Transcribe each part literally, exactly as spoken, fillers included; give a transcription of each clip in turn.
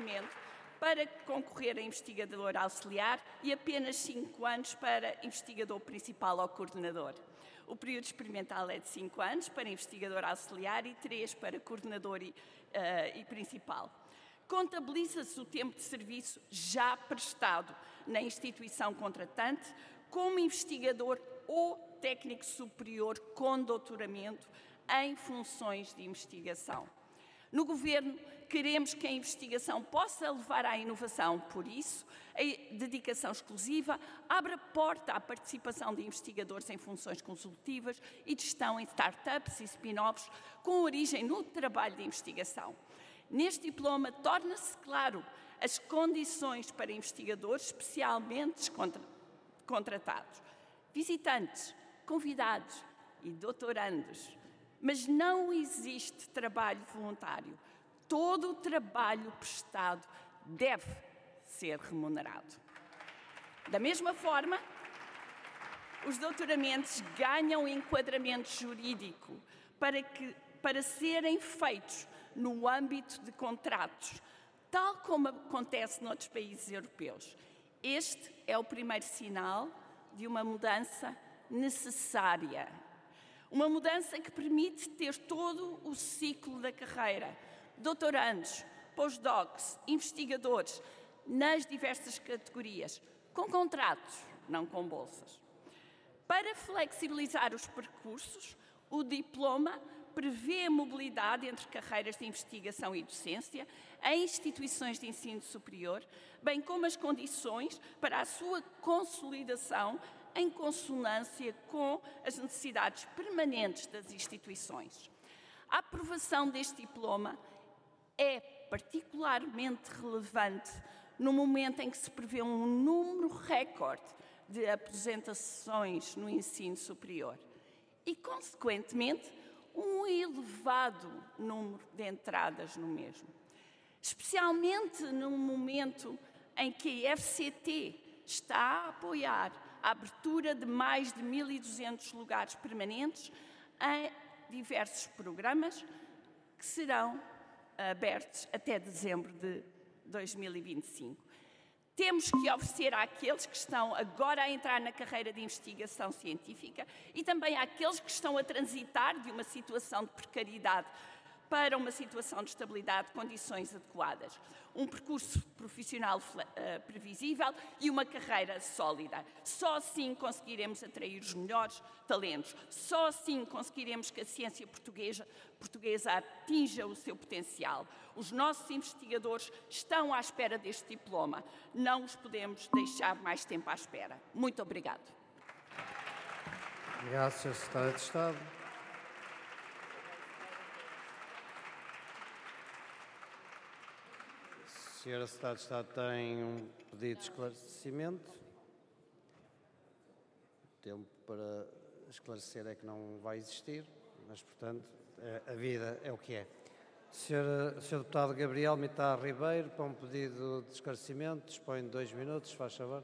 doutoramento para concorrer a investigador auxiliar e apenas cinco anos para investigador principal ou coordenador. O período experimental é de cinco anos para investigador auxiliar e três para coordenador e, uh, e principal. Contabiliza-se o tempo de serviço já prestado na instituição contratante como investigador ou técnico superior com doutoramento em funções de investigação. No Governo, queremos que a investigação possa levar à inovação, por isso, a dedicação exclusiva abre a porta à participação de investigadores em funções consultivas e de gestão em startups e spin-offs com origem no trabalho de investigação. Neste diploma, torna-se claro as condições para investigadores especialmente contratados, visitantes, convidados e doutorandos. Mas não existe trabalho voluntário. Todo o trabalho prestado deve ser remunerado. Da mesma forma, os doutoramentos ganham enquadramento jurídico para, que, para serem feitos no âmbito de contratos, tal como acontece noutros países europeus. Este é o primeiro sinal de uma mudança necessária. Uma mudança que permite ter todo o ciclo da carreira, doutorandos, postdocs, investigadores, nas diversas categorias, com contratos, não com bolsas. Para flexibilizar os percursos, o diploma prevê a mobilidade entre carreiras de investigação e docência em instituições de ensino superior, bem como as condições para a sua consolidação em consonância com as necessidades permanentes das instituições. A aprovação deste diploma é particularmente relevante no momento em que se prevê um número recorde de apresentações no ensino superior e, consequentemente, um elevado número de entradas no mesmo. Especialmente no momento em que a F C T está a apoiar a abertura de mais de mil e duzentos lugares permanentes em diversos programas que serão abertos até dezembro de dois mil e vinte e cinco. Temos que oferecer àqueles que estão agora a entrar na carreira de investigação científica e também àqueles que estão a transitar de uma situação de precariedade para uma situação de estabilidade, condições adequadas, um percurso profissional uh, previsível e uma carreira sólida. Só assim conseguiremos atrair os melhores talentos, só assim conseguiremos que a ciência portuguesa, portuguesa atinja o seu potencial. Os nossos investigadores estão à espera deste diploma, não os podemos deixar mais tempo à espera. Muito obrigado. Obrigado, senhor Secretário de Estado. A senhora Secretária de Estado tem um pedido de esclarecimento. O tempo para esclarecer é que não vai existir, mas, portanto, a vida é o que é. senhor senhor Deputado Gabriel Mitar Ribeiro, para um pedido de esclarecimento, dispõe de dois minutos, faz favor.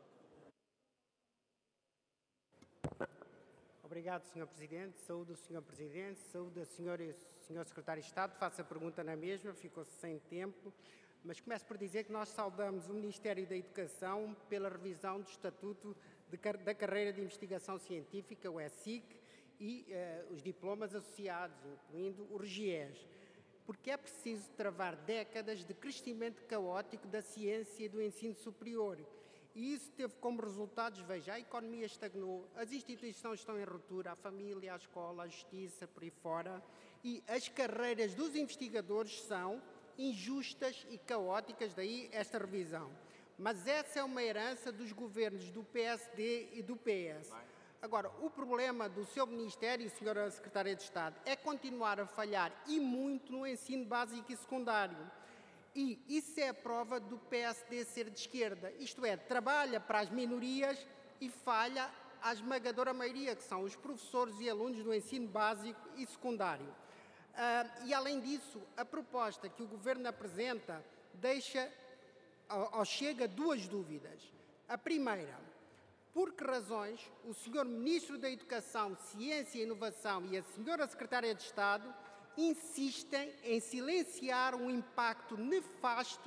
Obrigado, senhor Presidente. Saúde o senhor Presidente, saúde a senhora e o senhor Secretário de Estado. Faço a pergunta na mesma, ficou-se sem tempo. Mas começo por dizer que nós saudamos o Ministério da Educação pela revisão do Estatuto de, da Carreira de Investigação Científica, o E S I C, e uh, os diplomas associados, incluindo o REGIES, porque é preciso travar décadas de crescimento caótico da ciência e do ensino superior. E isso teve como resultados, veja, a economia estagnou, as instituições estão em ruptura, a família, a escola, a justiça, por aí fora, e as carreiras dos investigadores são injustas e caóticas, daí esta revisão. Mas essa é uma herança dos governos do P S D e do P S. Agora, o problema do seu Ministério, senhora Secretária de Estado, é continuar a falhar e muito no ensino básico e secundário. E isso é a prova do P S D ser de esquerda, isto é, trabalha para as minorias e falha à esmagadora maioria, que são os professores e alunos do ensino básico e secundário. Uh, e, além disso, a proposta que o Governo apresenta deixa ao, ao Chega duas dúvidas. A primeira, por que razões o senhor Ministro da Educação, Ciência e Inovação e a senhora Secretária de Estado insistem em silenciar um impacto nefasto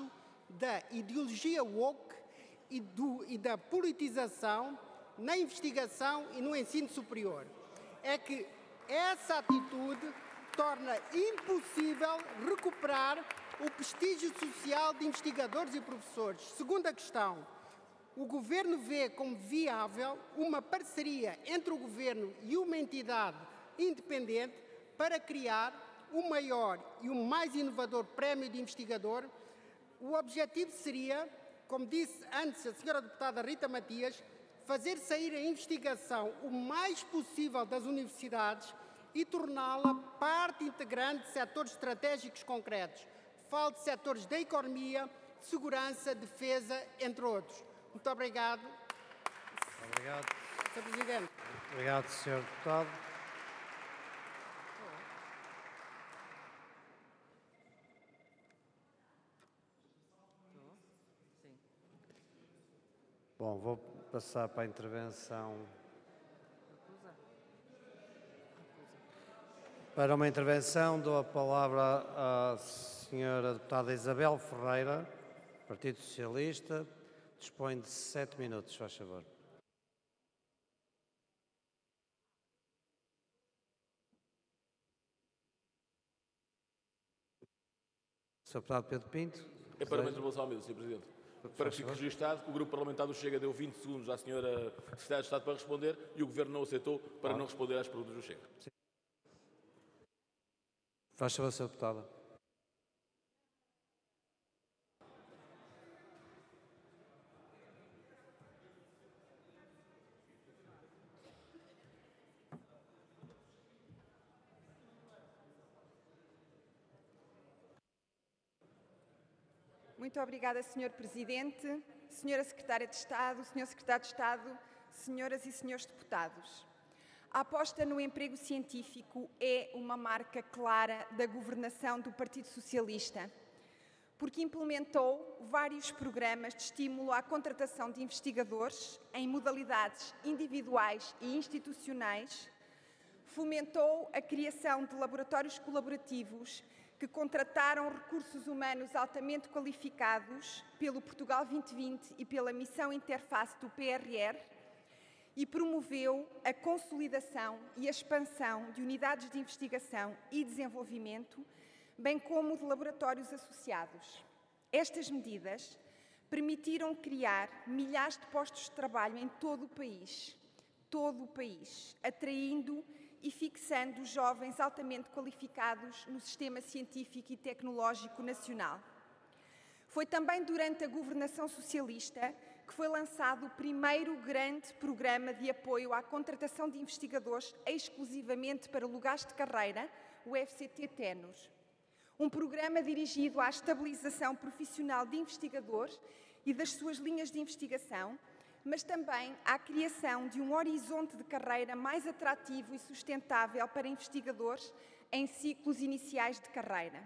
da ideologia woke e, do, e da politização na investigação e no ensino superior. É que essa atitude torna impossível recuperar o prestígio social de investigadores e professores. Segunda questão, o Governo vê como viável uma parceria entre o Governo e uma entidade independente para criar o maior e o mais inovador prémio de investigador. O objetivo seria, como disse antes a senhora deputada Rita Matias, fazer sair a investigação o mais possível das universidades e torná-la parte integrante de setores estratégicos concretos. Falo de setores da economia, de segurança, defesa, entre outros. Muito obrigado. Obrigado. senhor Presidente. Obrigado, senhor Deputado. Bom, vou passar para a intervenção. Para uma intervenção, dou a palavra à senhora deputada Isabel Ferreira, Partido Socialista. Dispõe de sete minutos, faz favor. senhor Deputado Pedro Pinto. É para uma intervenção ao mesmo, senhor Presidente. Para que fique registado que o Grupo Parlamentar do Chega deu vinte segundos à senhora Secretária de Estado para responder e o Governo não aceitou para não responder às perguntas do Chega. Sim. Faz favor, senhora Deputada. Muito obrigada, senhor Presidente, senhora Secretária de Estado, senhor Secretário de Estado, senhoras e senhores deputados. A aposta no emprego científico é uma marca clara da governação do Partido Socialista, porque implementou vários programas de estímulo à contratação de investigadores em modalidades individuais e institucionais, fomentou a criação de laboratórios colaborativos que contrataram recursos humanos altamente qualificados pelo Portugal vinte vinte e pela Missão Interface do P R R e promoveu a consolidação e a expansão de unidades de investigação e desenvolvimento, bem como de laboratórios associados. Estas medidas permitiram criar milhares de postos de trabalho em todo o país, todo o país, atraindo e fixando jovens altamente qualificados no sistema científico e tecnológico nacional. Foi também durante a governação socialista que foi lançado o primeiro grande programa de apoio à contratação de investigadores exclusivamente para lugares de carreira, o F C T Ténor. Um programa dirigido à estabilização profissional de investigadores e das suas linhas de investigação, mas também à criação de um horizonte de carreira mais atrativo e sustentável para investigadores em ciclos iniciais de carreira.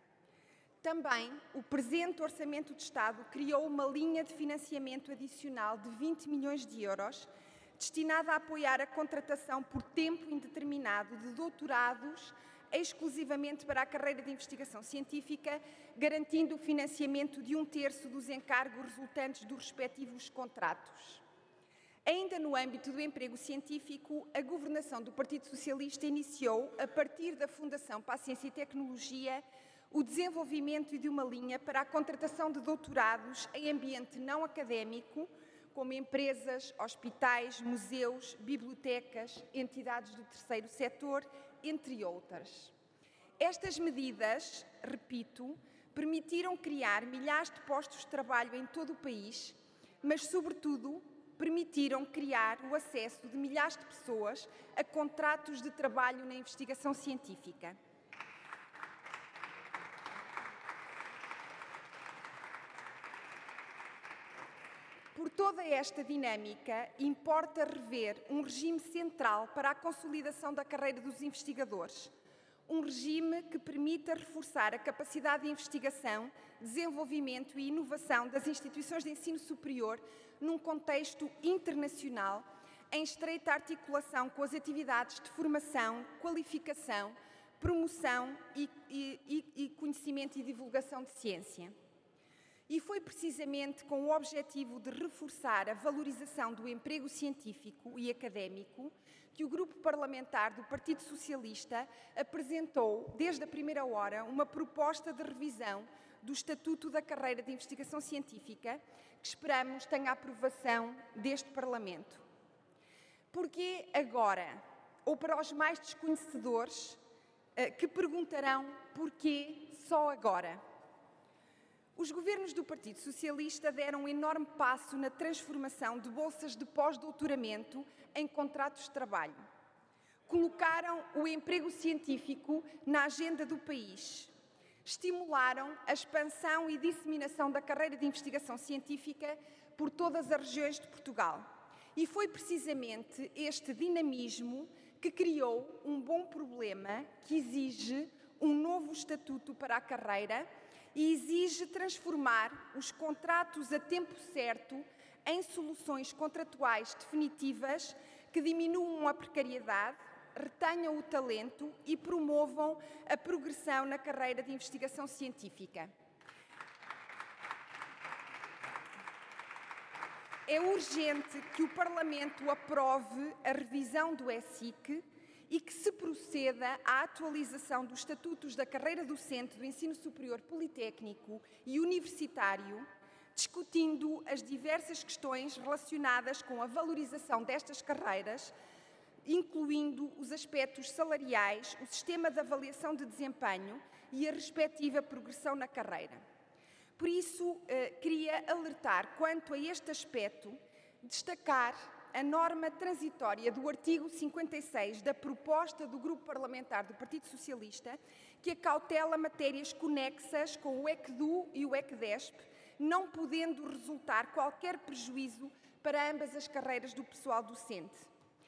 Também, o presente Orçamento de Estado criou uma linha de financiamento adicional de vinte milhões de euros, destinada a apoiar a contratação por tempo indeterminado de doutorados exclusivamente para a carreira de investigação científica, garantindo o financiamento de um terço dos encargos resultantes dos respectivos contratos. Ainda no âmbito do emprego científico, a governação do Partido Socialista iniciou, a partir da Fundação para a Ciência e Tecnologia, o desenvolvimento de uma linha para a contratação de doutorados em ambiente não académico, como empresas, hospitais, museus, bibliotecas, entidades do terceiro setor, entre outras. Estas medidas, repito, permitiram criar milhares de postos de trabalho em todo o país, mas, sobretudo, permitiram criar o acesso de milhares de pessoas a contratos de trabalho na investigação científica. Por toda esta dinâmica, importa rever um regime central para a consolidação da carreira dos investigadores. Um regime que permita reforçar a capacidade de investigação, desenvolvimento e inovação das instituições de ensino superior num contexto internacional, em estreita articulação com as atividades de formação, qualificação, promoção e, e, e conhecimento e divulgação de ciência. E foi precisamente com o objetivo de reforçar a valorização do emprego científico e académico que o Grupo Parlamentar do Partido Socialista apresentou, desde a primeira hora, uma proposta de revisão do Estatuto da Carreira de Investigação Científica, que esperamos tenha a aprovação deste Parlamento. Porquê agora? Ou para os mais desconhecedores, que perguntarão porquê só agora? Os governos do Partido Socialista deram um enorme passo na transformação de bolsas de pós-doutoramento em contratos de trabalho. Colocaram o emprego científico na agenda do país. Estimularam a expansão e disseminação da carreira de investigação científica por todas as regiões de Portugal. E foi precisamente este dinamismo que criou um bom problema que exige um novo estatuto para a carreira e exige transformar os contratos a tempo certo em soluções contratuais definitivas que diminuam a precariedade, retenham o talento e promovam a progressão na carreira de investigação científica. É urgente que o Parlamento aprove a revisão do E S I C e que se proceda à atualização dos estatutos da carreira docente do ensino superior politécnico e universitário, discutindo as diversas questões relacionadas com a valorização destas carreiras, incluindo os aspectos salariais, o sistema de avaliação de desempenho e a respectiva progressão na carreira. Por isso, eh, queria alertar quanto a este aspecto, destacar a norma transitória do artigo cinquenta e seis da proposta do Grupo Parlamentar do Partido Socialista, que acautela matérias conexas com o ECDU e o ECDESP, não podendo resultar qualquer prejuízo para ambas as carreiras do pessoal docente.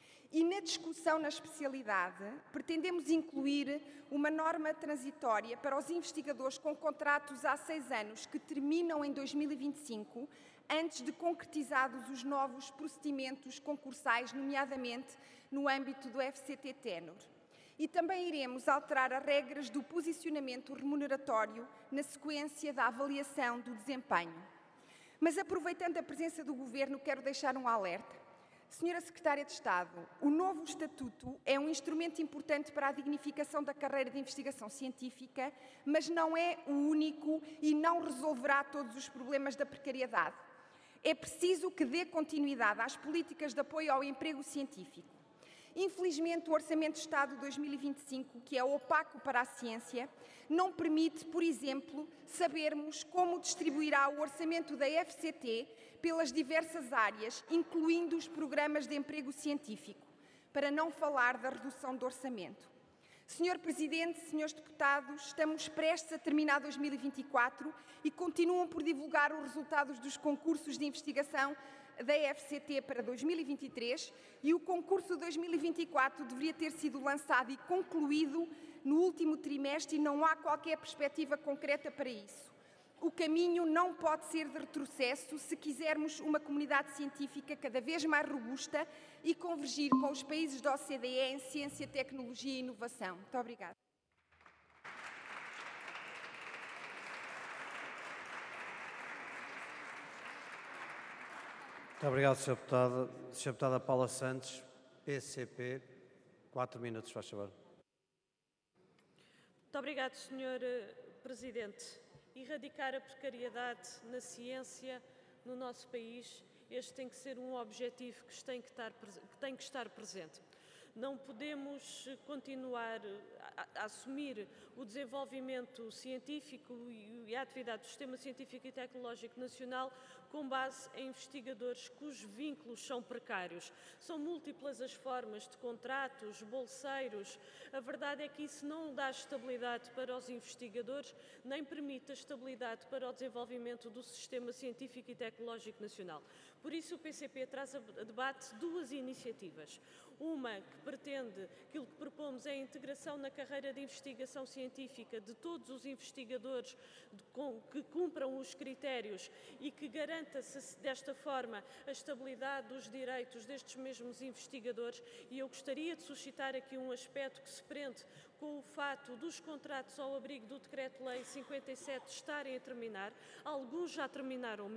E na discussão na especialidade, pretendemos incluir uma norma transitória para os investigadores com contratos há seis anos que terminam em dois mil e vinte e cinco, antes de concretizados os novos procedimentos concursais, nomeadamente no âmbito do F C T Ténor. E também iremos alterar as regras do posicionamento remuneratório na sequência da avaliação do desempenho. Mas, aproveitando a presença do Governo, quero deixar um alerta. Senhora Secretária de Estado, o novo Estatuto é um instrumento importante para a dignificação da carreira de investigação científica, mas não é o único e não resolverá todos os problemas da precariedade. É preciso que dê continuidade às políticas de apoio ao emprego científico. Infelizmente, o Orçamento de Estado de dois mil e vinte e cinco, que é opaco para a ciência, não permite, por exemplo, sabermos como distribuirá o orçamento da F C T pelas diversas áreas, incluindo os programas de emprego científico, para não falar da redução do orçamento. Senhor Presidente, senhores deputados, estamos prestes a terminar dois mil e vinte e quatro e continuam por divulgar os resultados dos concursos de investigação da F C T para dois mil e vinte e três e o concurso de dois mil e vinte e quatro deveria ter sido lançado e concluído no último trimestre e não há qualquer perspectiva concreta para isso. O caminho não pode ser de retrocesso se quisermos uma comunidade científica cada vez mais robusta e convergir com os países da O C D E em ciência, tecnologia e inovação. Muito obrigada. Muito obrigado, senhora Deputada. senhora Deputada Paula Santos, P C P, quatro minutos, faz favor. Muito obrigado, senhor Presidente. Erradicar a precariedade na ciência no nosso país, este tem que ser um objetivo que tem que estar, que tem que estar presente. Não podemos continuar a, a assumir o desenvolvimento científico e a atividade do Sistema Científico e Tecnológico Nacional com base em investigadores cujos vínculos são precários. São múltiplas as formas de contratos, bolseiros. A verdade é que isso não dá estabilidade para os investigadores, nem permite a estabilidade para o desenvolvimento do Sistema Científico e Tecnológico Nacional. Por isso o P C P traz a debate duas iniciativas. Uma que pretende, aquilo que propomos é a integração na carreira de investigação científica de todos os investigadores de, com, que cumpram os critérios e que garanta-se desta forma a estabilidade dos direitos destes mesmos investigadores. E eu gostaria de suscitar aqui um aspecto que se prende com o fato dos contratos ao abrigo do Decreto-Lei cinquenta e sete estarem a terminar. Alguns já terminaram